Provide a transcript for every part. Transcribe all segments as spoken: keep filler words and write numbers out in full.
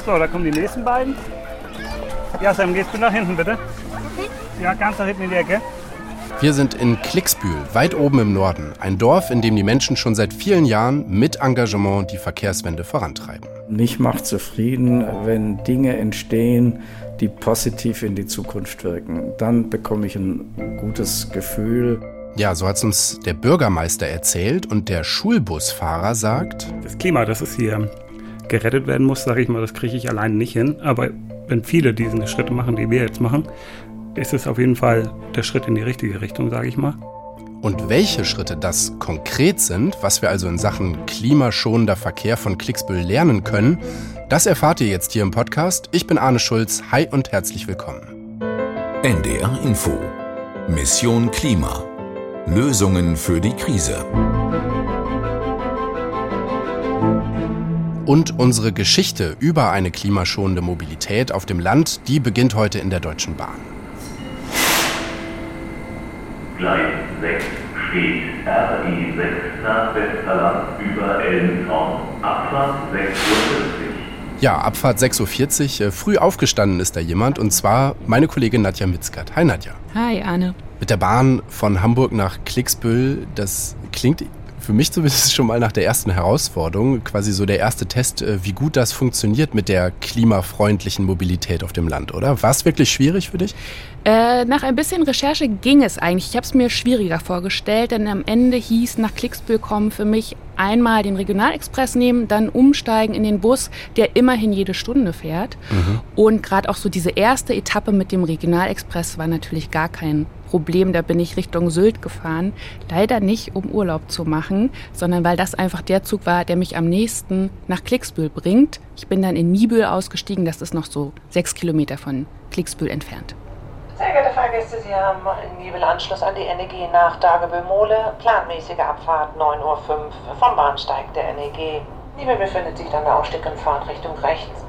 So, da kommen die nächsten beiden. Ja, Sam, gehst du nach hinten, bitte? Okay. Ja, ganz nach hinten in die Ecke. Wir sind in Klicksbühl, weit oben im Norden. Ein Dorf, in dem die Menschen schon seit vielen Jahren mit Engagement die Verkehrswende vorantreiben. Mich macht zufrieden, wenn Dinge entstehen, die positiv in die Zukunft wirken. Dann bekomme ich ein gutes Gefühl. Ja, so hat es uns der Bürgermeister erzählt und der Schulbusfahrer sagt: Das Klima, das es hier gerettet werden muss, sage ich mal, das kriege ich alleine nicht hin. Aber wenn viele diese Schritte machen, die wir jetzt machen, ist es auf jeden Fall der Schritt in die richtige Richtung, sage ich mal. Und welche Schritte das konkret sind, was wir also in Sachen klimaschonender Verkehr von Klicksbühl lernen können, das erfahrt ihr jetzt hier im Podcast. Ich bin Arne Schulz. Hi und herzlich willkommen. N D R Info. Mission Klima. Lösungen für die Krise. Und unsere Geschichte über eine klimaschonende Mobilität auf dem Land, die beginnt heute in der Deutschen Bahn. Gleis sechs steht R I sechs nach Westerland über Ellentorn. Abfahrt sechs Uhr fünfzig. Ja, Abfahrt sechs Uhr vierzig. Früh aufgestanden ist da jemand, und zwar meine Kollegin Nadja Mitzkat. Hi Nadja. Hi Arne. Mit der Bahn von Hamburg nach Klicksbühl, das klingt für mich zumindest schon mal nach der ersten Herausforderung, quasi so der erste Test, wie gut das funktioniert mit der klimafreundlichen Mobilität auf dem Land, oder? War es wirklich schwierig für dich? Äh, nach ein bisschen Recherche ging es eigentlich. Ich habe es mir schwieriger vorgestellt, denn am Ende hieß nach Klicksbühl kommen für mich einmal den Regionalexpress nehmen, dann umsteigen in den Bus, der immerhin jede Stunde fährt. Mhm. Und gerade auch so diese erste Etappe mit dem Regionalexpress war natürlich gar kein Problem. Da bin ich Richtung Sylt gefahren. Leider nicht, um Urlaub zu machen, sondern weil das einfach der Zug war, der mich am nächsten nach Klicksbühl bringt. Ich bin dann in Niebüll ausgestiegen. Das ist noch so sechs Kilometer von Klicksbühl entfernt. Sehr geehrte Fahrgäste, Sie haben in Niebüll Anschluss an die N E G nach Dagebüll-Mole. Planmäßige Abfahrt neun Uhr fünf vom Bahnsteig der N E G. Niebüll befindet sich dann der Ausstieg in Fahrtrichtung rechts.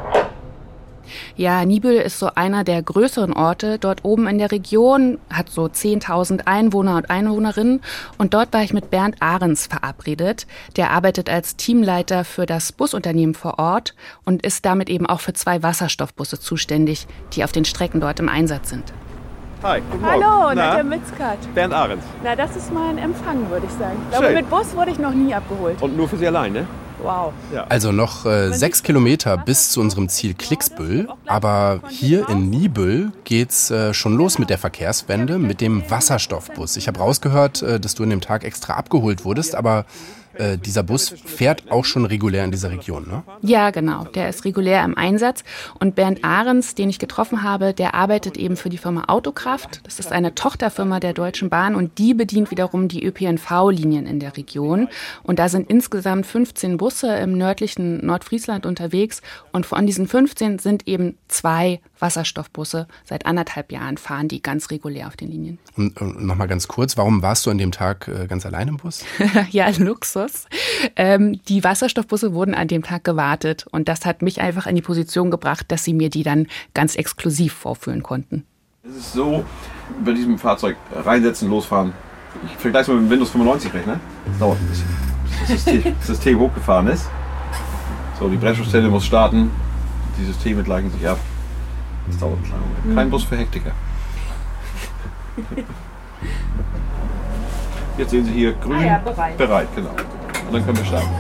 Ja, Niebüll ist so einer der größeren Orte dort oben in der Region, hat so zehntausend Einwohner und Einwohnerinnen. Und dort war ich mit Bernd Ahrens verabredet. Der arbeitet als Teamleiter für das Busunternehmen vor Ort und ist damit eben auch für zwei Wasserstoffbusse zuständig, die auf den Strecken dort im Einsatz sind. Hi, guten Morgen. Hallo, Nadja Mitzkat. Bernd Ahrens. Na, das ist mein Empfang, würde ich sagen. Ich glaube, Schön. mit Bus wurde ich noch nie abgeholt. Und nur für Sie allein, ne? Wow. Ja. Also noch äh, sechs Kilometer bis zu unserem Ziel Klicksbühl, aber hier in Niebüll geht's äh, schon los mit der Verkehrswende, mit dem Wasserstoffbus. Ich habe rausgehört, äh, dass du an dem Tag extra abgeholt wurdest, aber äh, dieser Bus fährt auch schon regulär in dieser Region, ne? Ja, genau. Der ist regulär im Einsatz. Und Bernd Ahrens, den ich getroffen habe, der arbeitet eben für die Firma Autokraft. Das ist eine Tochterfirma der Deutschen Bahn und die bedient wiederum die Ö P N V-Linien in der Region. Und da sind insgesamt fünfzehn Busse im nördlichen Nordfriesland unterwegs. Und von diesen fünfzehn sind eben zwei Wasserstoffbusse. Seit anderthalb Jahren fahren die ganz regulär auf den Linien. Und, und nochmal ganz kurz, warum warst du an dem Tag äh, ganz allein im Bus? Ja, Luxus. Ähm, die Wasserstoffbusse wurden an dem Tag gewartet und das hat mich einfach in die Position gebracht, dass sie mir die dann ganz exklusiv vorführen konnten. Es ist so, bei diesem Fahrzeug reinsetzen, losfahren. Ich vergleiche es mal mit dem Windows fünfundneunzig-Rechner. Das dauert ein bisschen, bis das System, das System hochgefahren ist. So, die Bremsschusstelle muss starten, die Systeme gleichen sich ab. Das dauert einen kleinen Moment. Kein Bus für Hektiker. Jetzt sehen Sie hier grün. Ah ja, bereit. Bereit, genau. Und dann können wir starten.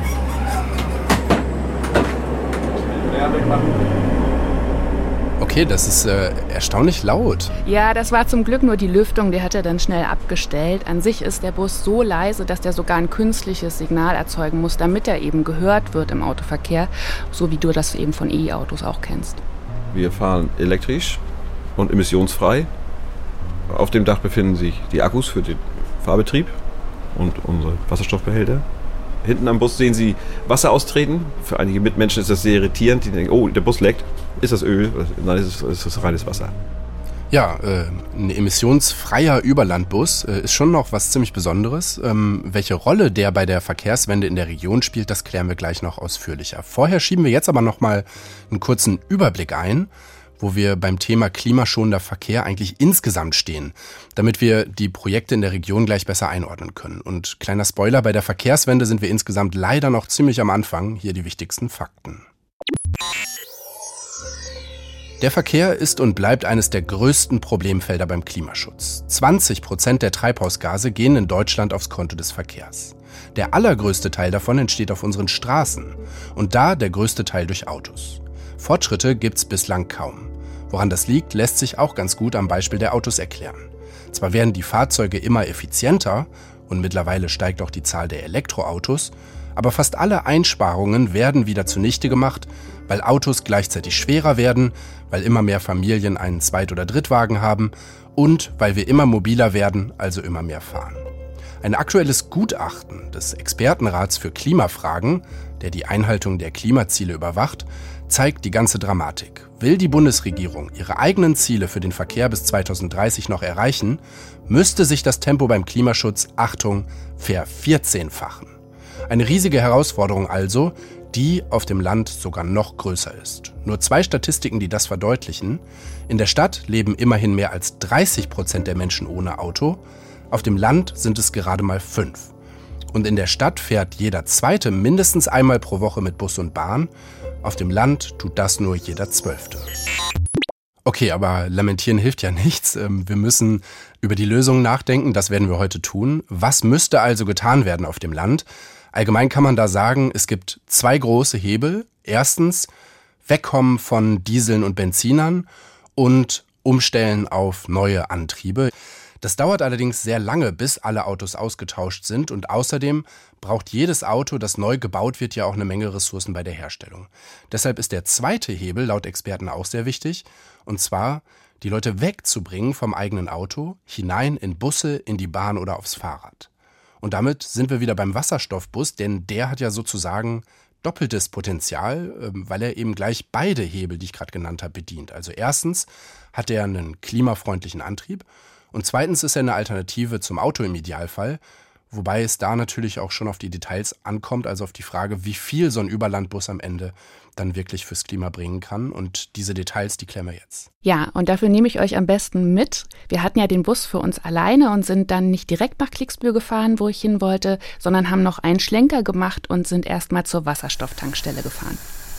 Ja, wegmachen. Okay, das ist äh, erstaunlich laut. Ja, das war zum Glück nur die Lüftung, die hat er dann schnell abgestellt. An sich ist der Bus so leise, dass der sogar ein künstliches Signal erzeugen muss, damit er eben gehört wird im Autoverkehr, so wie du das eben von E-Autos auch kennst. Wir fahren elektrisch und emissionsfrei. Auf dem Dach befinden sich die Akkus für den Fahrbetrieb und unsere Wasserstoffbehälter. Hinten am Bus sehen Sie Wasser austreten. Für einige Mitmenschen ist das sehr irritierend. Die denken, oh, der Bus leckt. Ist das Öl? Nein, es ist, es ist reines Wasser. Ja, äh, ein emissionsfreier Überlandbus äh, ist schon noch was ziemlich Besonderes. Ähm, welche Rolle der bei der Verkehrswende in der Region spielt, das klären wir gleich noch ausführlicher. Vorher schieben wir jetzt aber noch mal einen kurzen Überblick ein, wo wir beim Thema klimaschonender Verkehr eigentlich insgesamt stehen, damit wir die Projekte in der Region gleich besser einordnen können. Und kleiner Spoiler, bei der Verkehrswende sind wir insgesamt leider noch ziemlich am Anfang. Hier die wichtigsten Fakten. Der Verkehr ist und bleibt eines der größten Problemfelder beim Klimaschutz. zwanzig Prozent der Treibhausgase gehen in Deutschland aufs Konto des Verkehrs. Der allergrößte Teil davon entsteht auf unseren Straßen und da der größte Teil durch Autos. Fortschritte gibt's bislang kaum. Woran das liegt, lässt sich auch ganz gut am Beispiel der Autos erklären. Zwar werden die Fahrzeuge immer effizienter und mittlerweile steigt auch die Zahl der Elektroautos, aber fast alle Einsparungen werden wieder zunichte gemacht, weil Autos gleichzeitig schwerer werden, weil immer mehr Familien einen Zweit- oder Drittwagen haben und weil wir immer mobiler werden, also immer mehr fahren. Ein aktuelles Gutachten des Expertenrats für Klimafragen, der die Einhaltung der Klimaziele überwacht, zeigt die ganze Dramatik. Will die Bundesregierung ihre eigenen Ziele für den Verkehr bis zweitausenddreißig noch erreichen, müsste sich das Tempo beim Klimaschutz, Achtung, vervierzehnfachen. Eine riesige Herausforderung also, die auf dem Land sogar noch größer ist. Nur zwei Statistiken, die das verdeutlichen. In der Stadt leben immerhin mehr als dreißig Prozent der Menschen ohne Auto. Auf dem Land sind es gerade mal fünf. Und in der Stadt fährt jeder Zweite mindestens einmal pro Woche mit Bus und Bahn. Auf dem Land tut das nur jeder Zwölfte. Okay, aber lamentieren hilft ja nichts. Wir müssen über die Lösungen nachdenken, das werden wir heute tun. Was müsste also getan werden auf dem Land? Allgemein kann man da sagen, es gibt zwei große Hebel. Erstens, wegkommen von Dieseln und Benzinern und umstellen auf neue Antriebe. Das dauert allerdings sehr lange, bis alle Autos ausgetauscht sind und außerdem braucht jedes Auto, das neu gebaut wird, ja auch eine Menge Ressourcen bei der Herstellung. Deshalb ist der zweite Hebel laut Experten auch sehr wichtig, und zwar die Leute wegzubringen vom eigenen Auto, hinein in Busse, in die Bahn oder aufs Fahrrad. Und damit sind wir wieder beim Wasserstoffbus, denn der hat ja sozusagen doppeltes Potenzial, weil er eben gleich beide Hebel, die ich gerade genannt habe, bedient. Also erstens hat er einen klimafreundlichen Antrieb und zweitens ist er eine Alternative zum Auto im Idealfall, wobei es da natürlich auch schon auf die Details ankommt, also auf die Frage, wie viel so ein Überlandbus am Ende dann wirklich fürs Klima bringen kann. Und diese Details, die klären wir jetzt. Ja, und dafür nehme ich euch am besten mit. Wir hatten ja den Bus für uns alleine und sind dann nicht direkt nach Klicksbühl gefahren, wo ich hin wollte, sondern haben noch einen Schlenker gemacht und sind erstmal zur Wasserstofftankstelle gefahren.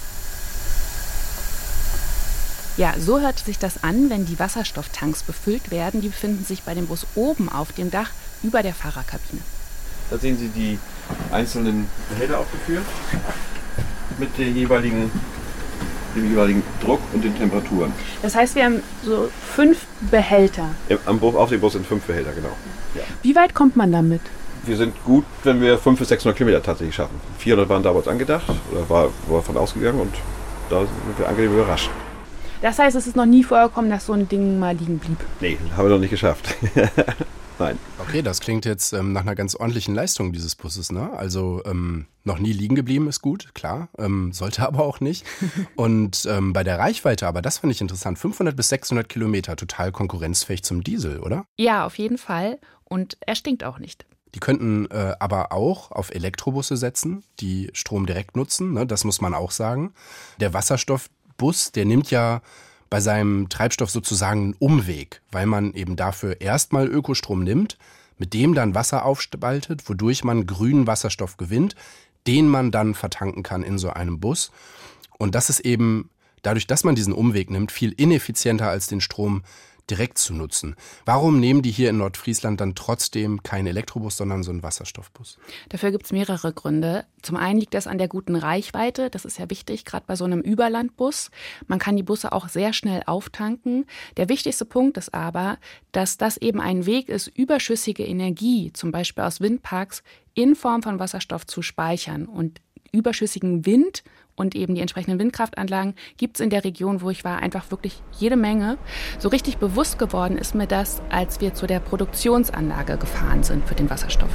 Ja, so hört sich das an, wenn die Wasserstofftanks befüllt werden. Die befinden sich bei dem Bus oben auf dem Dach über der Fahrerkabine. Da sehen Sie die einzelnen Behälter aufgeführt mit der jeweiligen, dem jeweiligen Druck und den Temperaturen. Das heißt, wir haben so fünf Behälter. Am Bus, auf dem Bus sind fünf Behälter, genau. Ja. Wie weit kommt man damit? Wir sind gut, wenn wir fünfhundert bis sechshundert Kilometer tatsächlich schaffen. vierhundert waren damals angedacht, oder war, war davon ausgegangen und da sind wir angenehm überrascht. Das heißt, es ist noch nie vorgekommen, dass so ein Ding mal liegen blieb? Nee, haben wir noch nicht geschafft. Nein. Okay, das klingt jetzt ähm, nach einer ganz ordentlichen Leistung dieses Busses, ne? Also ähm, noch nie liegen geblieben ist gut, klar, ähm, sollte aber auch nicht. Und ähm, bei der Reichweite, aber das fand ich interessant, fünfhundert bis sechshundert Kilometer, total konkurrenzfähig zum Diesel, oder? Ja, auf jeden Fall. Und er stinkt auch nicht. Die könnten äh, aber auch auf Elektrobusse setzen, die Strom direkt nutzen, ne? Das muss man auch sagen. Der Wasserstoffbus, der nimmt ja bei seinem Treibstoff sozusagen einen Umweg, weil man eben dafür erstmal Ökostrom nimmt, mit dem dann Wasser aufspaltet, wodurch man grünen Wasserstoff gewinnt, den man dann vertanken kann in so einem Bus. Und das ist eben, dadurch, dass man diesen Umweg nimmt, viel ineffizienter als den Strom direkt zu nutzen. Warum nehmen die hier in Nordfriesland dann trotzdem keinen Elektrobus, sondern so einen Wasserstoffbus? Dafür gibt es mehrere Gründe. Zum einen liegt das an der guten Reichweite. Das ist ja wichtig, gerade bei so einem Überlandbus. Man kann die Busse auch sehr schnell auftanken. Der wichtigste Punkt ist aber, dass das eben ein Weg ist, überschüssige Energie, zum Beispiel aus Windparks, in Form von Wasserstoff zu speichern. Und überschüssigen Wind und eben die entsprechenden Windkraftanlagen gibt es in der Region, wo ich war, einfach wirklich jede Menge. So richtig bewusst geworden ist mir das, als wir zu der Produktionsanlage gefahren sind für den Wasserstoff.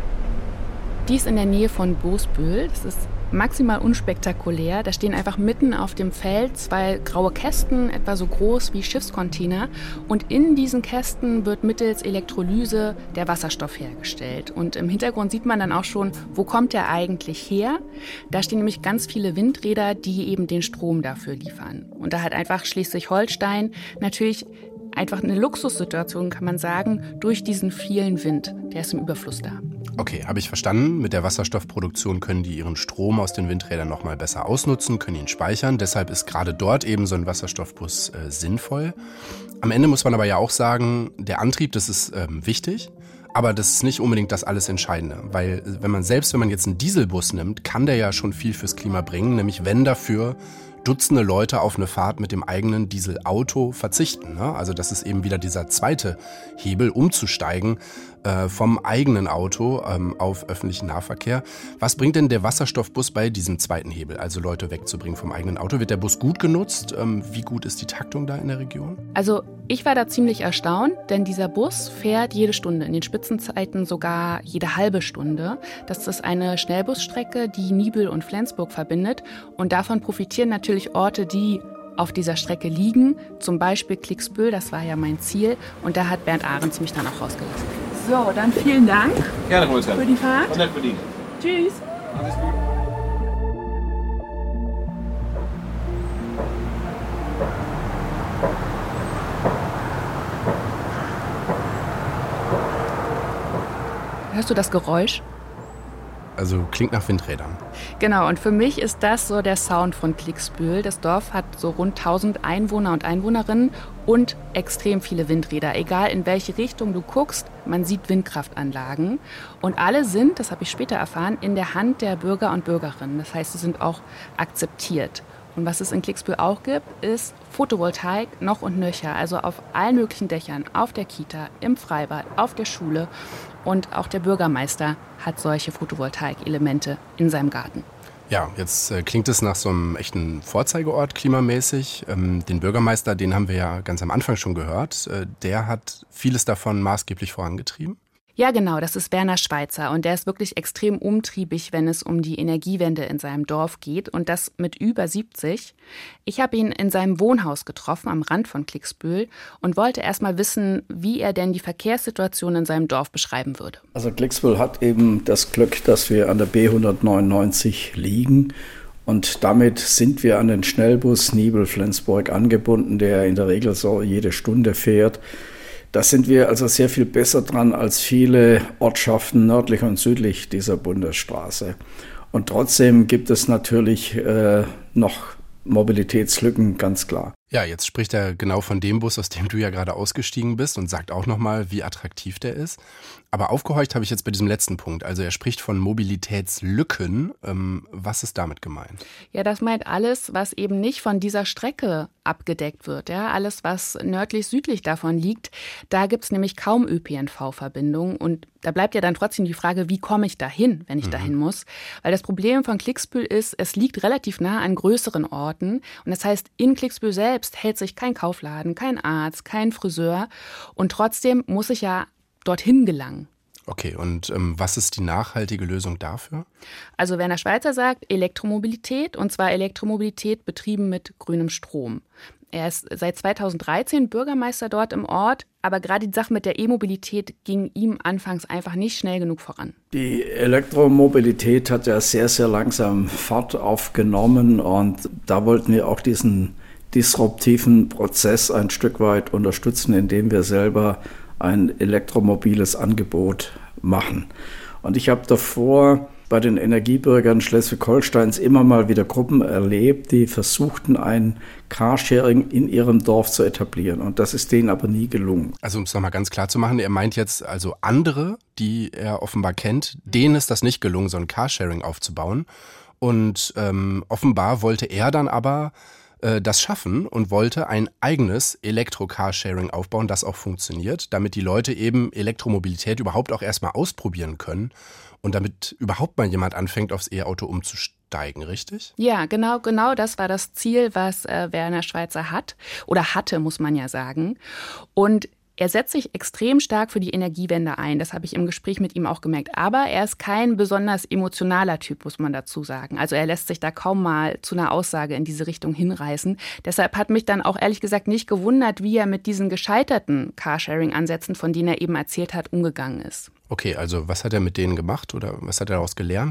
Die ist in der Nähe von Boosbühl. Das ist maximal unspektakulär. Da stehen einfach mitten auf dem Feld zwei graue Kästen, etwa so groß wie Schiffscontainer. Und in diesen Kästen wird mittels Elektrolyse der Wasserstoff hergestellt. Und im Hintergrund sieht man dann auch schon, wo kommt der eigentlich her? Da stehen nämlich ganz viele Windräder, die eben den Strom dafür liefern. Und da hat einfach Schleswig-Holstein natürlich einfach eine Luxussituation, kann man sagen, durch diesen vielen Wind. Der ist im Überfluss da. Okay, habe ich verstanden. Mit der Wasserstoffproduktion können die ihren Strom aus den Windrädern noch mal besser ausnutzen, können ihn speichern. Deshalb ist gerade dort eben so ein Wasserstoffbus äh, sinnvoll. Am Ende muss man aber ja auch sagen, der Antrieb, das ist ähm, wichtig. Aber das ist nicht unbedingt das alles Entscheidende, weil wenn man selbst wenn man jetzt einen Dieselbus nimmt, kann der ja schon viel fürs Klima bringen, nämlich wenn dafür Dutzende Leute auf eine Fahrt mit dem eigenen Dieselauto verzichten. Ne? Also das ist eben wieder dieser zweite Hebel, umzusteigen äh, vom eigenen Auto ähm, auf öffentlichen Nahverkehr. Was bringt denn der Wasserstoffbus bei diesem zweiten Hebel, also Leute wegzubringen vom eigenen Auto? Wird der Bus gut genutzt? Ähm, wie gut ist die Taktung da in der Region? Also ich war da ziemlich erstaunt, denn dieser Bus fährt jede Stunde, in den Spitzenzeiten sogar jede halbe Stunde. Das ist eine Schnellbusstrecke, die Nibel und Flensburg verbindet und davon profitieren natürlich Orte, die auf dieser Strecke liegen, zum Beispiel Klicksbühl, das war ja mein Ziel und da hat Bernd Ahrens mich dann auch rausgelassen. So, dann vielen Dank Gerne, Frau Minister. für die Fahrt. Und nett bedient. Tschüss. Alles gut. Hörst du das Geräusch? Also klingt nach Windrädern. Genau, und für mich ist das so der Sound von Klicksbühl. Das Dorf hat so rund tausend Einwohner und Einwohnerinnen und extrem viele Windräder. Egal in welche Richtung du guckst, man sieht Windkraftanlagen. Und alle sind, das habe ich später erfahren, in der Hand der Bürger und Bürgerinnen. Das heißt, sie sind auch akzeptiert. Und was es in Klicksbühl auch gibt, ist Photovoltaik noch und nöcher. Also auf allen möglichen Dächern, auf der Kita, im Freibad, auf der Schule. Und auch der Bürgermeister hat solche Photovoltaik-Elemente in seinem Garten. Ja, jetzt äh, klingt es nach so einem echten Vorzeigeort klimamäßig. Ähm, den Bürgermeister, den haben wir ja ganz am Anfang schon gehört. Äh, der hat vieles davon maßgeblich vorangetrieben. Ja, genau, das ist Werner Schweizer und der ist wirklich extrem umtriebig, wenn es um die Energiewende in seinem Dorf geht und das mit über siebzig. Ich habe ihn in seinem Wohnhaus getroffen am Rand von Klicksbühl und wollte erst mal wissen, wie er denn die Verkehrssituation in seinem Dorf beschreiben würde. Also Klicksbühl hat eben das Glück, dass wir an der B hundertneunundneunzig liegen. Und damit sind wir an den Schnellbus Nibel-Flensburg angebunden, der in der Regel so jede Stunde fährt. Da sind wir also sehr viel besser dran als viele Ortschaften nördlich und südlich dieser Bundesstraße. Und trotzdem gibt es natürlich äh, noch Mobilitätslücken, ganz klar. Ja, jetzt spricht er genau von dem Bus, aus dem du ja gerade ausgestiegen bist und sagt auch nochmal, wie attraktiv der ist. Aber aufgehorcht habe ich jetzt bei diesem letzten Punkt. Also er spricht von Mobilitätslücken. Ähm, was ist damit gemeint? Ja, das meint alles, was eben nicht von dieser Strecke abgedeckt wird. Ja, alles, was nördlich-südlich davon liegt, da gibt es nämlich kaum Ö P N V-Verbindungen. Und da bleibt ja dann trotzdem die Frage, wie komme ich dahin, wenn ich mhm. dahin muss? Weil das Problem von Klicksbühl ist, es liegt relativ nah an größeren Orten. Und das heißt, in Klicksbühl selbst hält sich kein Kaufladen, kein Arzt, kein Friseur. Und trotzdem muss ich ja dorthin gelangen. Okay, und ähm, was ist die nachhaltige Lösung dafür? Also Werner Schweizer sagt Elektromobilität, und zwar Elektromobilität betrieben mit grünem Strom. Er ist seit zweitausenddreizehn Bürgermeister dort im Ort, aber gerade die Sache mit der E-Mobilität ging ihm anfangs einfach nicht schnell genug voran. Die Elektromobilität hat ja sehr, sehr langsam Fahrt aufgenommen und da wollten wir auch diesen disruptiven Prozess ein Stück weit unterstützen, indem wir selber ein elektromobiles Angebot machen. Und ich habe davor bei den Energiebürgern Schleswig-Holsteins immer mal wieder Gruppen erlebt, die versuchten, ein Carsharing in ihrem Dorf zu etablieren. Und das ist denen aber nie gelungen. Also um es nochmal ganz klar zu machen, er meint jetzt also andere, die er offenbar kennt, denen ist das nicht gelungen, so ein Carsharing aufzubauen. Und ähm, offenbar wollte er dann aber das schaffen und wollte ein eigenes Elektro-Carsharing aufbauen, das auch funktioniert, damit die Leute eben Elektromobilität überhaupt auch erstmal ausprobieren können und damit überhaupt mal jemand anfängt, aufs E-Auto umzusteigen, richtig? Ja, genau, genau das war das Ziel, was äh, Werner Schweizer hat oder hatte, muss man ja sagen. Und er setzt sich extrem stark für die Energiewende ein. Das habe ich im Gespräch mit ihm auch gemerkt. Aber er ist kein besonders emotionaler Typ, muss man dazu sagen. Also er lässt sich da kaum mal zu einer Aussage in diese Richtung hinreißen. Deshalb hat mich dann auch ehrlich gesagt nicht gewundert, wie er mit diesen gescheiterten Carsharing-Ansätzen, von denen er eben erzählt hat, umgegangen ist. Okay, also was hat er mit denen gemacht oder was hat er daraus gelernt?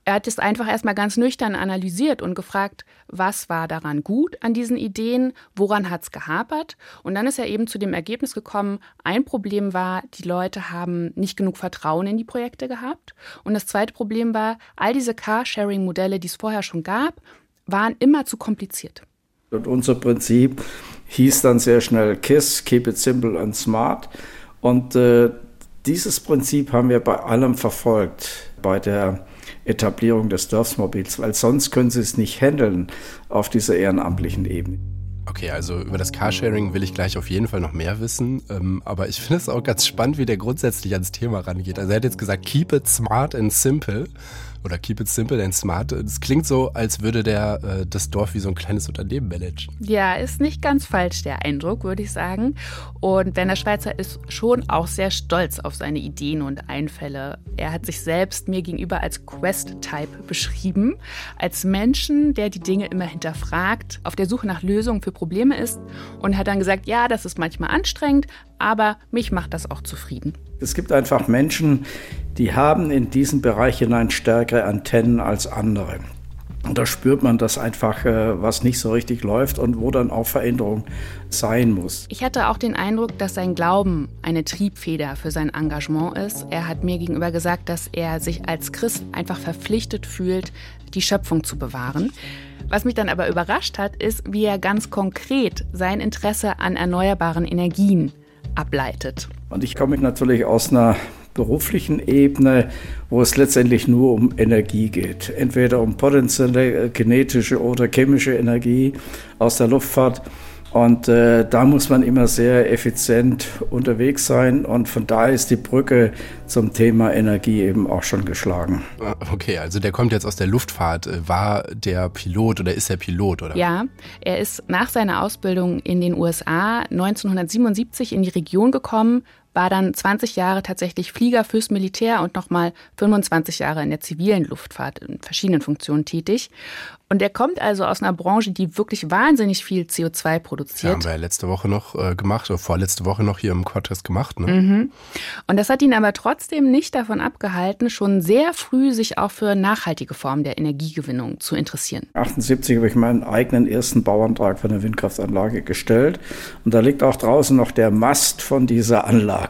Er hat es einfach erstmal ganz nüchtern analysiert und gefragt, was war daran gut an diesen Ideen, woran hat es gehapert? Und dann ist er eben zu dem Ergebnis gekommen, ein Problem war, die Leute haben nicht genug Vertrauen in die Projekte gehabt. Und das zweite Problem war, all diese Carsharing-Modelle, die es vorher schon gab, waren immer zu kompliziert. Und unser Prinzip hieß dann sehr schnell KISS, Keep it simple and smart. Und äh, dieses Prinzip haben wir bei allem verfolgt, bei der Etablierung des Dorfsmobils, weil sonst können sie es nicht handeln auf dieser ehrenamtlichen Ebene. Okay, also über das Carsharing will ich gleich auf jeden Fall noch mehr wissen, ähm, aber ich finde es auch ganz spannend, wie der grundsätzlich ans Thema rangeht. Also er hat jetzt gesagt, keep it smart and simple oder keep it simple and smart. Das klingt so, als würde der äh, das Dorf wie so ein kleines Unternehmen managen. Ja, ist nicht ganz falsch, der Eindruck, würde ich sagen. Und Werner Schweizer ist schon auch sehr stolz auf seine Ideen und Einfälle. Er hat sich selbst mir gegenüber als Quest-Type beschrieben, als Menschen, der die Dinge immer hinterfragt, auf der Suche nach Lösungen für Probleme ist und hat dann gesagt, ja, das ist manchmal anstrengend, aber mich macht das auch zufrieden. Es gibt einfach Menschen, die haben in diesen Bereich hinein stärkere Antennen als andere. Und da spürt man, dass einfach äh, was nicht so richtig läuft und wo dann auch Veränderung sein muss. Ich hatte auch den Eindruck, dass sein Glauben eine Triebfeder für sein Engagement ist. Er hat mir gegenüber gesagt, dass er sich als Christ einfach verpflichtet fühlt, die Schöpfung zu bewahren. Was mich dann aber überrascht hat, ist, wie er ganz konkret sein Interesse an erneuerbaren Energien ableitet. Und ich komme natürlich aus einer beruflichen Ebene, wo es letztendlich nur um Energie geht. Entweder um potenzielle kinetische oder chemische Energie aus der Luftfahrt. Und äh, da muss man immer sehr effizient unterwegs sein. Und von daher ist die Brücke zum Thema Energie eben auch schon geschlagen. Okay, also der kommt jetzt aus der Luftfahrt. War der Pilot oder ist er Pilot, oder? Ja, er ist nach seiner Ausbildung in den U S A neunzehnhundertsiebenundsiebzig in die Region gekommen, war dann zwanzig Jahre tatsächlich Flieger fürs Militär und nochmal fünfundzwanzig Jahre in der zivilen Luftfahrt in verschiedenen Funktionen tätig. Und er kommt also aus einer Branche, die wirklich wahnsinnig viel C O zwei produziert. Ja, haben wir ja letzte Woche noch äh, gemacht, oder vorletzte Woche noch hier im Quadtest gemacht. Ne? Mhm. Und das hat ihn aber trotzdem nicht davon abgehalten, schon sehr früh sich auch für nachhaltige Formen der Energiegewinnung zu interessieren. achtundsiebzig habe ich meinen eigenen ersten Bauantrag für eine Windkraftanlage gestellt. Und da liegt auch draußen noch der Mast von dieser Anlage.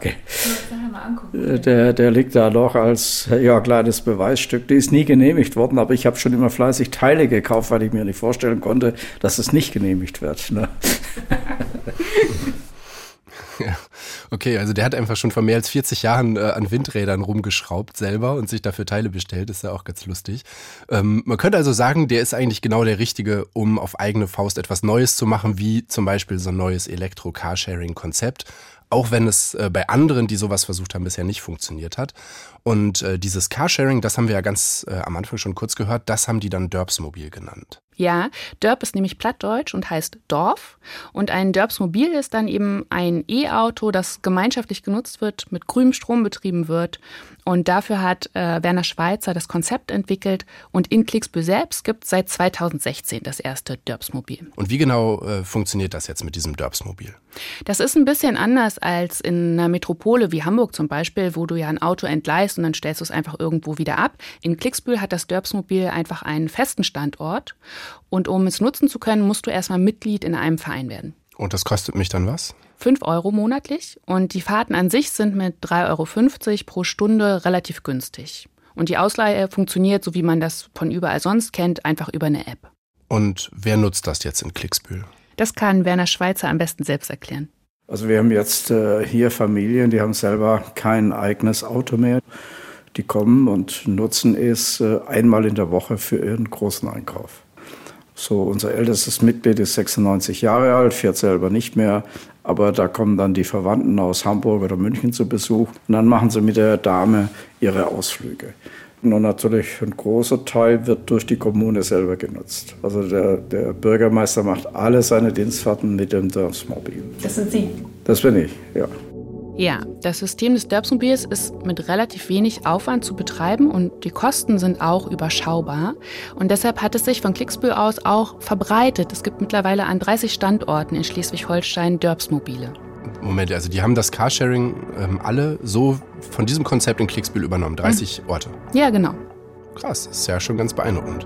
Der, der liegt da noch als ja, kleines Beweisstück. Die ist nie genehmigt worden, aber ich habe schon immer fleißig Teile gekauft, weil ich mir nicht vorstellen konnte, dass es nicht genehmigt wird. Ne? Ja. Okay, also der hat einfach schon vor mehr als vierzig Jahren äh, an Windrädern rumgeschraubt selber und sich dafür Teile bestellt. Das ist ja auch ganz lustig. Ähm, man könnte also sagen, der ist eigentlich genau der Richtige, um auf eigene Faust etwas Neues zu machen, wie zum Beispiel so ein neues Elektro-Carsharing-Konzept. Auch wenn es äh, bei anderen, die sowas versucht haben, bisher nicht funktioniert hat. Und äh, dieses Carsharing, das haben wir ja ganz äh, am Anfang schon kurz gehört, das haben die dann Dörpsmobil genannt. Ja, Dörp ist nämlich plattdeutsch und heißt Dorf. Und ein Dörpsmobil ist dann eben ein E-Auto, das gemeinschaftlich genutzt wird, mit grünem Strom betrieben wird. Und dafür hat äh, Werner Schweizer das Konzept entwickelt. Und in Klicksbühl selbst gibt es seit zweitausendsechzehn das erste Dörpsmobil. Und wie genau äh, funktioniert das jetzt mit diesem Dörpsmobil? Das ist ein bisschen anders als in einer Metropole wie Hamburg zum Beispiel, wo du ja ein Auto entleihst und dann stellst du es einfach irgendwo wieder ab. In Klicksbühl hat das Dörpsmobil einfach einen festen Standort. Und um es nutzen zu können, musst du erstmal Mitglied in einem Verein werden. Und das kostet mich dann was? fünf Euro monatlich. Und die Fahrten an sich sind mit drei Euro fünfzig pro Stunde relativ günstig. Und die Ausleihe funktioniert, so wie man das von überall sonst kennt, einfach über eine App. Und wer nutzt das jetzt in Klicksbühl? Das kann Werner Schweizer am besten selbst erklären. Also wir haben jetzt äh, hier Familien, die haben selber kein eigenes Auto mehr. Die kommen und nutzen es äh, einmal in der Woche für ihren großen Einkauf. So, unser ältestes Mitglied ist sechsundneunzig Jahre alt, fährt selber nicht mehr. Aber da kommen dann die Verwandten aus Hamburg oder München zu Besuch. Und dann machen sie mit der Dame ihre Ausflüge. Und natürlich ein großer Teil wird durch die Kommune selber genutzt. Also der, der Bürgermeister macht alle seine Dienstfahrten mit dem Dörpsmobil. Das sind Sie? Das bin ich, ja. Ja, das System des Dörpsmobils ist mit relativ wenig Aufwand zu betreiben und die Kosten sind auch überschaubar. Und deshalb hat es sich von Klicksbühl aus auch verbreitet. Es gibt mittlerweile an dreißig Standorten in Schleswig-Holstein Dörpsmobile. Moment, also die haben das Carsharing ähm, alle so von diesem Konzept in Klicksbühl übernommen, dreißig mhm. Orte. Ja, genau. Krass, ist ja schon ganz beeindruckend.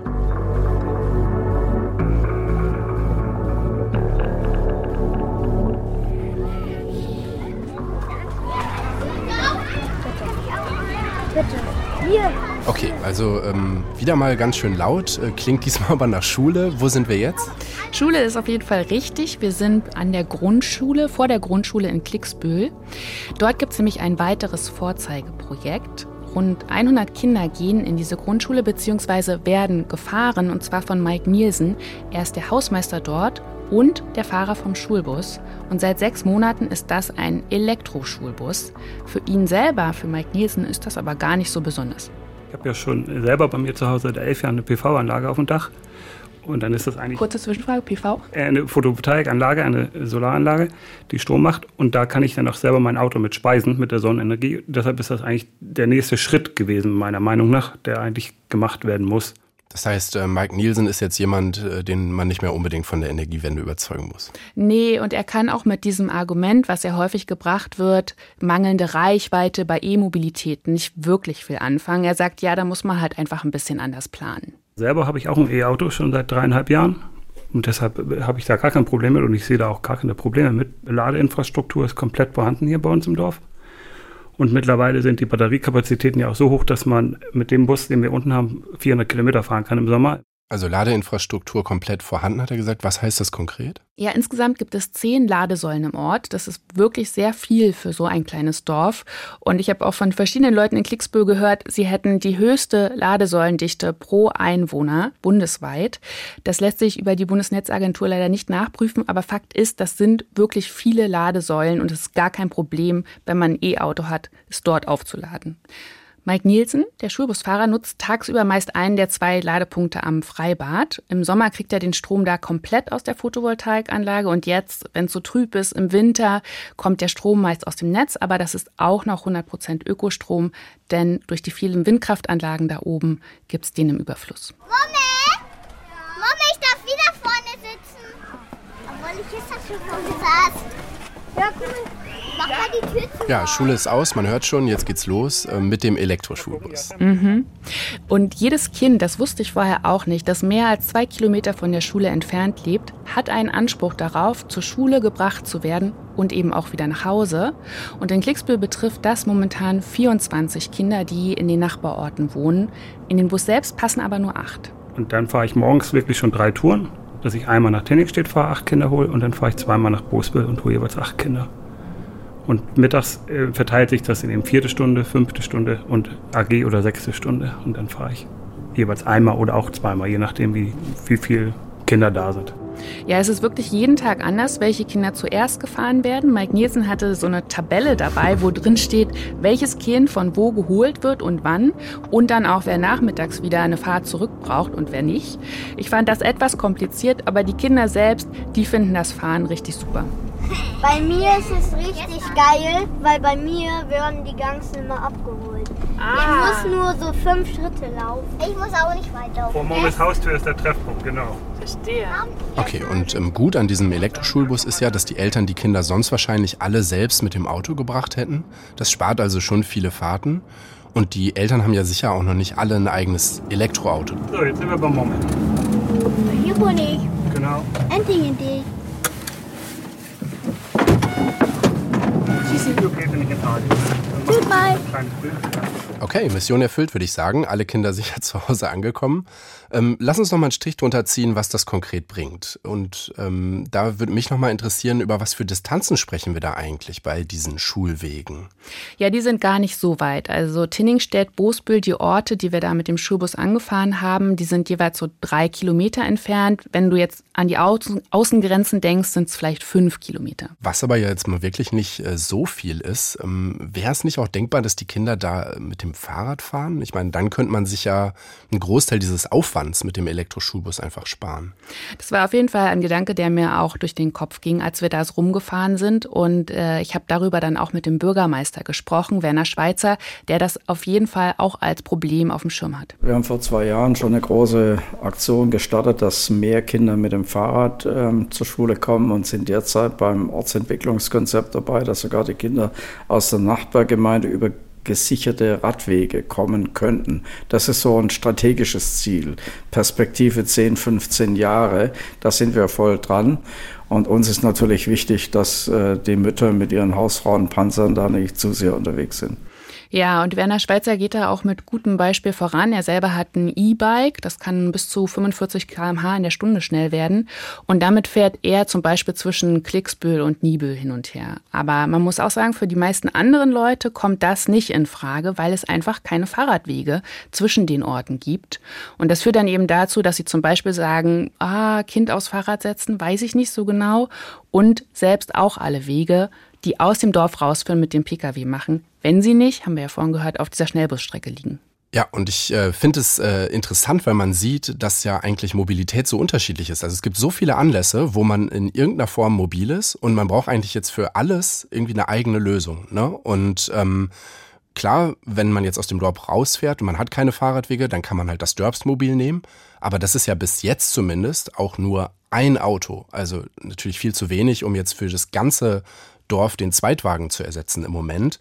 Okay, also ähm, wieder mal ganz schön laut, äh, klingt diesmal aber nach Schule. Wo sind wir jetzt? Schule ist auf jeden Fall richtig. Wir sind an der Grundschule, vor der Grundschule in Klicksbühl. Dort gibt es nämlich ein weiteres Vorzeigeprojekt. Rund hundert Kinder gehen in diese Grundschule bzw. werden gefahren, und zwar von Mike Nielsen. Er ist der Hausmeister dort und der Fahrer vom Schulbus. Und seit sechs Monaten ist das ein Elektroschulbus. Für ihn selber, für Mike Nielsen, ist das aber gar nicht so besonders. Ich habe ja schon selber bei mir zu Hause seit elf Jahren eine P V-Anlage auf dem Dach. Und dann ist das eigentlich... Kurze Zwischenfrage, P V? Eine Photovoltaikanlage, eine Solaranlage, die Strom macht. Und da kann ich dann auch selber mein Auto mit speisen, mit der Sonnenenergie. Deshalb ist das eigentlich der nächste Schritt gewesen, meiner Meinung nach, der eigentlich gemacht werden muss. Das heißt, äh, Mike Nielsen ist jetzt jemand, äh, den man nicht mehr unbedingt von der Energiewende überzeugen muss. Nee, und er kann auch mit diesem Argument, was ja häufig gebracht wird, mangelnde Reichweite bei E-Mobilität, nicht wirklich viel anfangen. Er sagt, ja, da muss man halt einfach ein bisschen anders planen. Selber habe ich auch ein E-Auto schon seit dreieinhalb Jahren. Und deshalb habe ich da gar kein Problem mit und ich sehe da auch gar keine Probleme mit. Ladeinfrastruktur ist komplett vorhanden hier bei uns im Dorf. Und mittlerweile sind die Batteriekapazitäten ja auch so hoch, dass man mit dem Bus, den wir unten haben, vierhundert Kilometer fahren kann im Sommer. Also Ladeinfrastruktur komplett vorhanden, hat er gesagt. Was heißt das konkret? Ja, insgesamt gibt es zehn Ladesäulen im Ort. Das ist wirklich sehr viel für so ein kleines Dorf. Und ich habe auch von verschiedenen Leuten in Klicksbühl gehört, sie hätten die höchste Ladesäulendichte pro Einwohner bundesweit. Das lässt sich über die Bundesnetzagentur leider nicht nachprüfen, aber Fakt ist, das sind wirklich viele Ladesäulen und es ist gar kein Problem, wenn man ein E-Auto hat, es dort aufzuladen. Mike Nielsen, der Schulbusfahrer, nutzt tagsüber meist einen der zwei Ladepunkte am Freibad. Im Sommer kriegt er den Strom da komplett aus der Photovoltaikanlage und jetzt, wenn es so trüb ist, im Winter kommt der Strom meist aus dem Netz, aber das ist auch noch hundert Prozent Ökostrom, denn durch die vielen Windkraftanlagen da oben gibt es den im Überfluss. Mama, Mama, ich darf wieder vorne sitzen. Obwohl ich jetzt schon vorne saß. Ja, cool. Mach mal die Tür zu. Ja, Schule ist aus, man hört schon, jetzt geht's los äh, mit dem Elektroschulbus. Mhm. Und jedes Kind, das wusste ich vorher auch nicht, das mehr als zwei Kilometer von der Schule entfernt lebt, hat einen Anspruch darauf, zur Schule gebracht zu werden und eben auch wieder nach Hause. Und in Klicksbühl betrifft das momentan vierundzwanzig Kinder, die in den Nachbarorten wohnen. In den Bus selbst passen aber nur acht. Und dann fahre ich morgens wirklich schon drei Touren, dass ich einmal nach Tinningstedt fahre, acht Kinder hole und dann fahre ich zweimal nach Boesbühl und hole jeweils acht Kinder. Und mittags äh, verteilt sich das in eben vierte Stunde, fünfte Stunde und A G oder sechste Stunde. Und dann fahre ich jeweils einmal oder auch zweimal, je nachdem, wie, wie viele Kinder da sind. Ja, es ist wirklich jeden Tag anders, welche Kinder zuerst gefahren werden. Mike Nielsen hatte so eine Tabelle dabei, wo drin steht, welches Kind von wo geholt wird und wann. Und dann auch, wer nachmittags wieder eine Fahrt zurück braucht und wer nicht. Ich fand das etwas kompliziert, aber die Kinder selbst, die finden das Fahren richtig super. Bei mir ist es richtig geil, weil bei mir werden die Ganzen immer abgeholt. Ah. Ich muss nur so fünf Schritte laufen. Ich muss auch nicht weit laufen. Vor Momes Haustür ist der Treffpunkt, genau. Verstehe. Okay, und ähm, gut an diesem Elektroschulbus ist ja, dass die Eltern die Kinder sonst wahrscheinlich alle selbst mit dem Auto gebracht hätten. Das spart also schon viele Fahrten. Und die Eltern haben ja sicher auch noch nicht alle ein eigenes Elektroauto. So, jetzt sind wir beim Moment. Hier bin ich. Genau. Endlich in dich. Goodbye. Okay, Mission erfüllt, würde ich sagen. Alle Kinder sicher zu Hause angekommen. Ähm, lass uns noch mal einen Strich drunter ziehen, was das konkret bringt. Und ähm, da würde mich noch mal interessieren, über was für Distanzen sprechen wir da eigentlich bei diesen Schulwegen? Ja, die sind gar nicht so weit. Also Tinningstedt, Boesbühl, die Orte, die wir da mit dem Schulbus angefahren haben, die sind jeweils so drei Kilometer entfernt. Wenn du jetzt an die Außen- Außengrenzen denkst, sind es vielleicht fünf Kilometer. Was aber ja jetzt mal wirklich nicht äh, so viel ist, ähm, wäre es nicht auch denkbar, dass die Kinder da mit dem Fahrrad fahren? Ich meine, dann könnte man sich ja einen Großteil dieses Aufwands mit dem Elektroschulbus einfach sparen. Das war auf jeden Fall ein Gedanke, der mir auch durch den Kopf ging, als wir da so rumgefahren sind. Und äh, ich habe darüber dann auch mit dem Bürgermeister gesprochen, Werner Schweizer, der das auf jeden Fall auch als Problem auf dem Schirm hat. Wir haben vor zwei Jahren schon eine große Aktion gestartet, dass mehr Kinder mit dem Fahrrad ähm, zur Schule kommen und sind derzeit beim Ortsentwicklungskonzept dabei, dass sogar die Kinder aus der Nachbargemeinde über gesicherte Radwege kommen könnten. Das ist so ein strategisches Ziel. Perspektive zehn, fünfzehn Jahre, da sind wir voll dran. Und uns ist natürlich wichtig, dass äh, die Mütter mit ihren Hausfrauenpanzern da nicht zu sehr unterwegs sind. Ja, und Werner Schweizer geht da auch mit gutem Beispiel voran. Er selber hat ein E-Bike, das kann bis zu fünfundvierzig Kilometer pro Stunde in der Stunde schnell werden. Und damit fährt er zum Beispiel zwischen Klicksbühl und Niebüll hin und her. Aber man muss auch sagen, für die meisten anderen Leute kommt das nicht in Frage, weil es einfach keine Fahrradwege zwischen den Orten gibt. Und das führt dann eben dazu, dass sie zum Beispiel sagen, ah, Kind aufs Fahrrad setzen, weiß ich nicht so genau. Und selbst auch alle Wege, die aus dem Dorf rausführen, mit dem Pkw machen, wenn sie nicht, haben wir ja vorhin gehört, auf dieser Schnellbusstrecke liegen. Ja, und ich äh, finde es äh, interessant, weil man sieht, dass ja eigentlich Mobilität so unterschiedlich ist. Also es gibt so viele Anlässe, wo man in irgendeiner Form mobil ist und man braucht eigentlich jetzt für alles irgendwie eine eigene Lösung, ne? Und ähm, klar, wenn man jetzt aus dem Dorf rausfährt und man hat keine Fahrradwege, dann kann man halt das Dörpsmobil nehmen. Aber das ist ja bis jetzt zumindest auch nur ein Auto. Also natürlich viel zu wenig, um jetzt für das ganze Dorf den Zweitwagen zu ersetzen im Moment.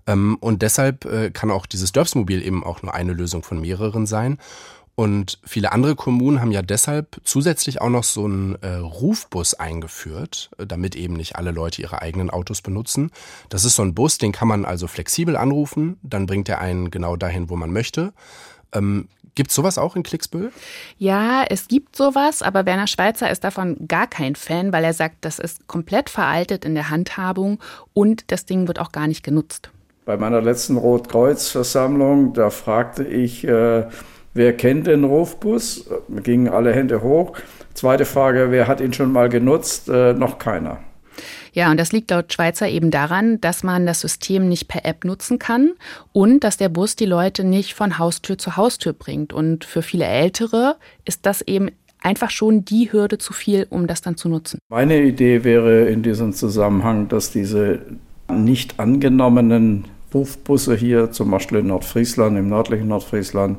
Und deshalb kann auch dieses Dörpsmobil eben auch nur eine Lösung von mehreren sein. Und viele andere Kommunen haben ja deshalb zusätzlich auch noch so einen äh, Rufbus eingeführt, damit eben nicht alle Leute ihre eigenen Autos benutzen. Das ist so ein Bus, den kann man also flexibel anrufen, dann bringt er einen genau dahin, wo man möchte. Ähm, Gibt es sowas auch in Klicksbühl? Ja, es gibt sowas, aber Werner Schweizer ist davon gar kein Fan, weil er sagt, das ist komplett veraltet in der Handhabung und das Ding wird auch gar nicht genutzt. Bei meiner letzten Rotkreuz-Versammlung, da fragte ich, äh, wer kennt den Rufbus? Da gingen alle Hände hoch. Zweite Frage, wer hat ihn schon mal genutzt? Äh, noch keiner. Ja, und das liegt laut Schweizer eben daran, dass man das System nicht per App nutzen kann und dass der Bus die Leute nicht von Haustür zu Haustür bringt. Und für viele Ältere ist das eben einfach schon die Hürde zu viel, um das dann zu nutzen. Meine Idee wäre in diesem Zusammenhang, dass diese nicht angenommenen Rufbusse hier, zum Beispiel in Nordfriesland, im nördlichen Nordfriesland,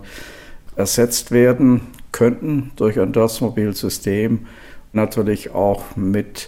ersetzt werden könnten durch ein Dörpsmobilsystem, natürlich auch mit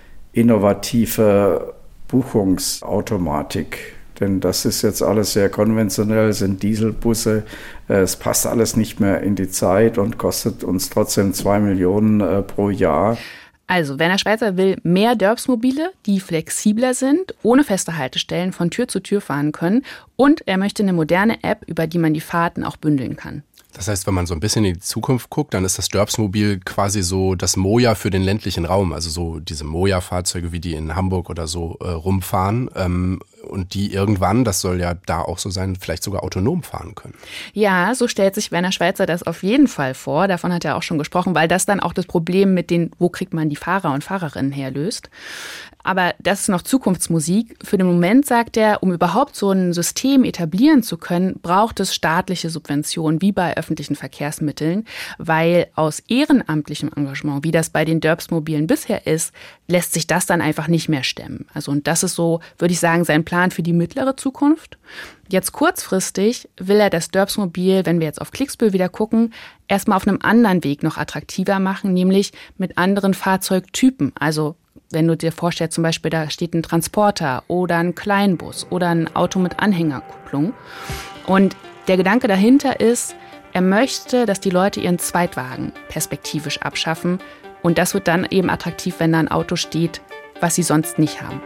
innovative Buchungsautomatik. Denn das ist jetzt alles sehr konventionell, sind Dieselbusse. Es passt alles nicht mehr in die Zeit und kostet uns trotzdem zwei Millionen äh, pro Jahr. Also, Werner Schweizer will mehr Dörpsmobile, die flexibler sind, ohne feste Haltestellen von Tür zu Tür fahren können. Und er möchte eine moderne App, über die man die Fahrten auch bündeln kann. Das heißt, wenn man so ein bisschen in die Zukunft guckt, dann ist das Dörpsmobil quasi so das Moja für den ländlichen Raum. Also so diese Moja-Fahrzeuge, wie die in Hamburg oder so äh, rumfahren. Ähm, und die irgendwann, das soll ja da auch so sein, vielleicht sogar autonom fahren können. Ja, so stellt sich Werner Schweizer das auf jeden Fall vor. Davon hat er auch schon gesprochen, weil das dann auch das Problem mit den, wo kriegt man die Fahrer und Fahrerinnen her, löst. Aber das ist noch Zukunftsmusik. Für den Moment, sagt er, um überhaupt so ein System etablieren zu können, braucht es staatliche Subventionen, wie bei öffentlichen Verkehrsmitteln, weil aus ehrenamtlichem Engagement, wie das bei den Dörpsmobilen bisher ist, lässt sich das dann einfach nicht mehr stemmen. Also und das ist so, würde ich sagen, sein Plan für die mittlere Zukunft. Jetzt kurzfristig will er das Dörpsmobil, wenn wir jetzt auf Klicksbühl wieder gucken, erstmal auf einem anderen Weg noch attraktiver machen, nämlich mit anderen Fahrzeugtypen. Also wenn du dir vorstellst, zum Beispiel, da steht ein Transporter oder ein Kleinbus oder ein Auto mit Anhängerkupplung. Und der Gedanke dahinter ist, er möchte, dass die Leute ihren Zweitwagen perspektivisch abschaffen. Und das wird dann eben attraktiv, wenn da ein Auto steht, was sie sonst nicht haben.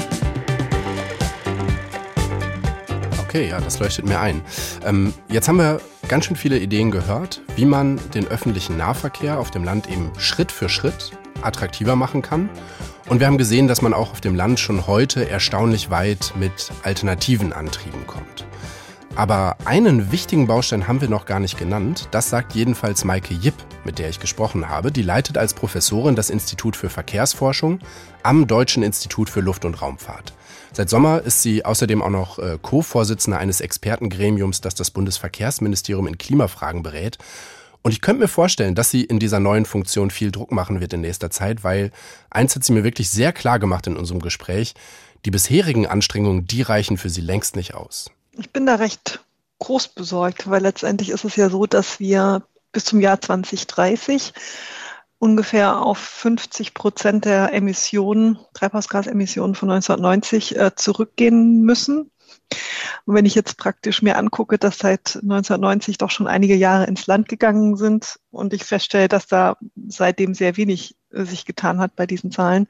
Okay, ja, das leuchtet mir ein. Ähm, jetzt haben wir ganz schön viele Ideen gehört, wie man den öffentlichen Nahverkehr auf dem Land eben Schritt für Schritt attraktiver machen kann. Und wir haben gesehen, dass man auch auf dem Land schon heute erstaunlich weit mit alternativen Antrieben kommt. Aber einen wichtigen Baustein haben wir noch gar nicht genannt. Das sagt jedenfalls Maike Jipp, mit der ich gesprochen habe. Die leitet als Professorin das Institut für Verkehrsforschung am Deutschen Institut für Luft- und Raumfahrt. Seit Sommer ist sie außerdem auch noch äh, Co-Vorsitzende eines Expertengremiums, das das Bundesverkehrsministerium in Klimafragen berät. Und ich könnte mir vorstellen, dass sie in dieser neuen Funktion viel Druck machen wird in nächster Zeit, weil eins hat sie mir wirklich sehr klar gemacht in unserem Gespräch: Die bisherigen Anstrengungen, die reichen für sie längst nicht aus. Ich bin da recht groß besorgt, weil letztendlich ist es ja so, dass wir bis zum Jahr zwanzig dreißig ungefähr auf fünfzig Prozent der Emissionen, Treibhausgasemissionen von neunzehnhundertneunzig äh, zurückgehen müssen. Und wenn ich jetzt praktisch mir angucke, dass seit neunzehnhundertneunzig doch schon einige Jahre ins Land gegangen sind und ich feststelle, dass da seitdem sehr wenig äh, sich getan hat bei diesen Zahlen,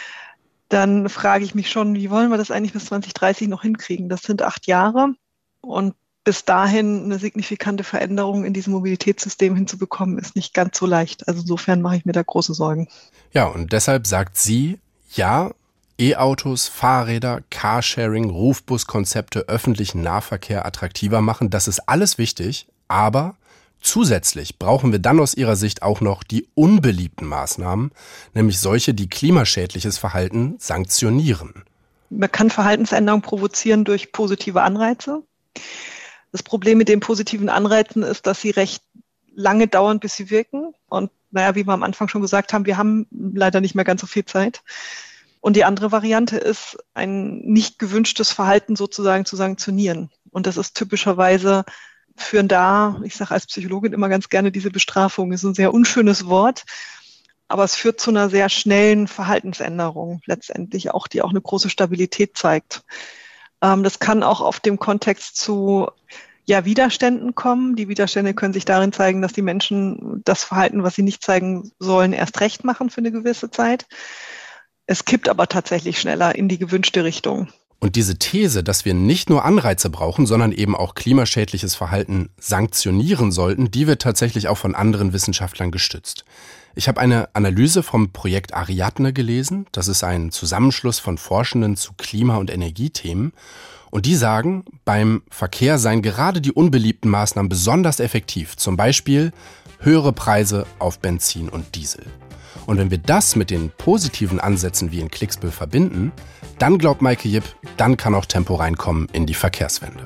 dann frage ich mich schon, wie wollen wir das eigentlich bis zwanzig dreißig noch hinkriegen? Das sind acht Jahre und bis dahin eine signifikante Veränderung in diesem Mobilitätssystem hinzubekommen, ist nicht ganz so leicht. Also insofern mache ich mir da große Sorgen. Ja, und deshalb sagt sie, ja, E-Autos, Fahrräder, Carsharing, Rufbuskonzepte, öffentlichen Nahverkehr attraktiver machen, das ist alles wichtig, aber zusätzlich brauchen wir dann aus ihrer Sicht auch noch die unbeliebten Maßnahmen, nämlich solche, die klimaschädliches Verhalten sanktionieren. Man kann Verhaltensänderungen provozieren durch positive Anreize. Das Problem mit den positiven Anreizen ist, dass sie recht lange dauern, bis sie wirken. Und naja, wie wir am Anfang schon gesagt haben, wir haben leider nicht mehr ganz so viel Zeit. Und die andere Variante ist, ein nicht gewünschtes Verhalten sozusagen zu sanktionieren. Und das ist typischerweise, führen da, ich sage als Psychologin immer ganz gerne, diese Bestrafung ist ein sehr unschönes Wort, aber es führt zu einer sehr schnellen Verhaltensänderung letztendlich auch, die auch eine große Stabilität zeigt. Das kann auch auf dem Kontext zu ja, Widerständen kommen. Die Widerstände können sich darin zeigen, dass die Menschen das Verhalten, was sie nicht zeigen sollen, erst recht machen für eine gewisse Zeit. Es kippt aber tatsächlich schneller in die gewünschte Richtung. Und diese These, dass wir nicht nur Anreize brauchen, sondern eben auch klimaschädliches Verhalten sanktionieren sollten, die wird tatsächlich auch von anderen Wissenschaftlern gestützt. Ich habe eine Analyse vom Projekt Ariadne gelesen. Das ist ein Zusammenschluss von Forschenden zu Klima- und Energiethemen. Und die sagen, beim Verkehr seien gerade die unbeliebten Maßnahmen besonders effektiv. Zum Beispiel höhere Preise auf Benzin und Diesel. Und wenn wir das mit den positiven Ansätzen wie in Klicksbüll verbinden, dann glaubt Maike Jipp, dann kann auch Tempo reinkommen in die Verkehrswende.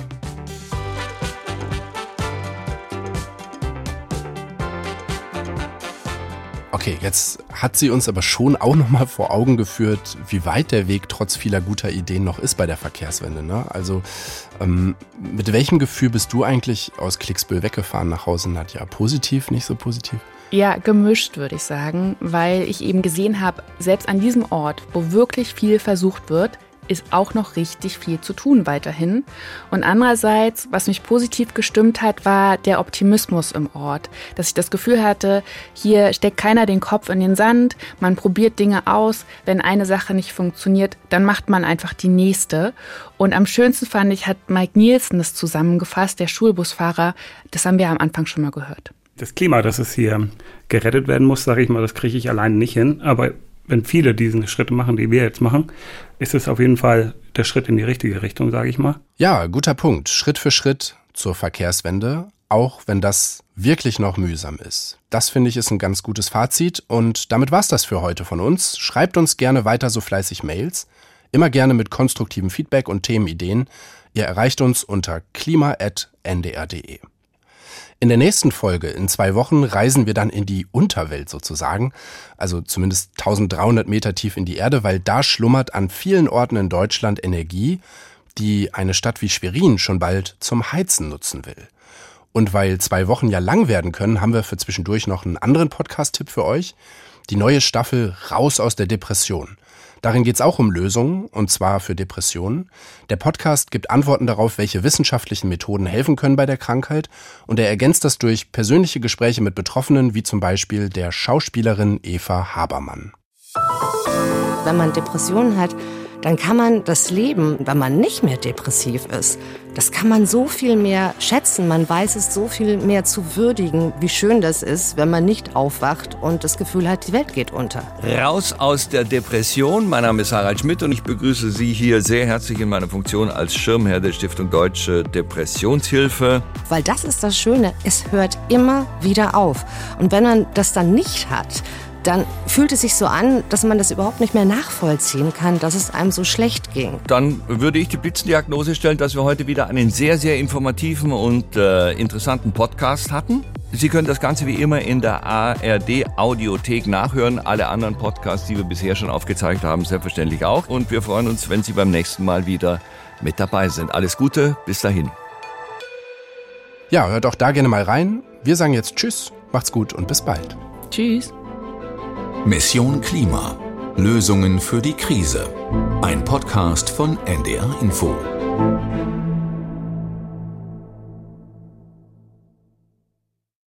Okay, jetzt hat sie uns aber schon auch nochmal vor Augen geführt, wie weit der Weg trotz vieler guter Ideen noch ist bei der Verkehrswende. Ne? Also ähm, mit welchem Gefühl bist du eigentlich aus Klicksbüll weggefahren nach Hause, Nadja? Positiv, nicht so positiv? Ja, gemischt würde ich sagen, weil ich eben gesehen habe, selbst an diesem Ort, wo wirklich viel versucht wird, ist auch noch richtig viel zu tun weiterhin. Und andererseits, was mich positiv gestimmt hat, war der Optimismus im Ort. Dass ich das Gefühl hatte, hier steckt keiner den Kopf in den Sand, man probiert Dinge aus. Wenn eine Sache nicht funktioniert, dann macht man einfach die nächste. Und am schönsten fand ich, hat Mike Nielsen das zusammengefasst, der Schulbusfahrer. Das haben wir am Anfang schon mal gehört. Das Klima, dass es hier gerettet werden muss, sage ich mal, das kriege ich alleine nicht hin. Aber wenn viele diese Schritte machen, die wir jetzt machen, ist es auf jeden Fall der Schritt in die richtige Richtung, sage ich mal. Ja, guter Punkt. Schritt für Schritt zur Verkehrswende, auch wenn das wirklich noch mühsam ist. Das, finde ich, ist ein ganz gutes Fazit. Und damit war's das für heute von uns. Schreibt uns gerne weiter so fleißig Mails. Immer gerne mit konstruktivem Feedback und Themenideen. Ihr erreicht uns unter klima at n d r punkt d e. In der nächsten Folge, in zwei Wochen, reisen wir dann in die Unterwelt sozusagen, also zumindest dreizehnhundert Meter tief in die Erde, weil da schlummert an vielen Orten in Deutschland Energie, die eine Stadt wie Schwerin schon bald zum Heizen nutzen will. Und weil zwei Wochen ja lang werden können, haben wir für zwischendurch noch einen anderen Podcast-Tipp für euch. Die neue Staffel Raus aus der Depression. Darin geht es auch um Lösungen, und zwar für Depressionen. Der Podcast gibt Antworten darauf, welche wissenschaftlichen Methoden helfen können bei der Krankheit, und er ergänzt das durch persönliche Gespräche mit Betroffenen, wie zum Beispiel der Schauspielerin Eva Habermann. Wenn man Depressionen hat, dann kann man das Leben, wenn man nicht mehr depressiv ist, das kann man so viel mehr schätzen. Man weiß es so viel mehr zu würdigen, wie schön das ist, wenn man nicht aufwacht und das Gefühl hat, die Welt geht unter. Raus aus der Depression. Mein Name ist Harald Schmidt und ich begrüße Sie hier sehr herzlich in meiner Funktion als Schirmherr der Stiftung Deutsche Depressionshilfe. Weil das ist das Schöne, es hört immer wieder auf. Und wenn man das dann nicht hat, dann fühlt es sich so an, dass man das überhaupt nicht mehr nachvollziehen kann, dass es einem so schlecht ging. Dann würde ich die Blitzendiagnose stellen, dass wir heute wieder einen sehr, sehr informativen und äh, interessanten Podcast hatten. Sie können das Ganze wie immer in der A R D-Audiothek nachhören. Alle anderen Podcasts, die wir bisher schon aufgezeigt haben, selbstverständlich auch. Und wir freuen uns, wenn Sie beim nächsten Mal wieder mit dabei sind. Alles Gute, bis dahin. Ja, hört auch da gerne mal rein. Wir sagen jetzt Tschüss, macht's gut und bis bald. Tschüss. Mission Klima. Lösungen für die Krise. Ein Podcast von N D R Info.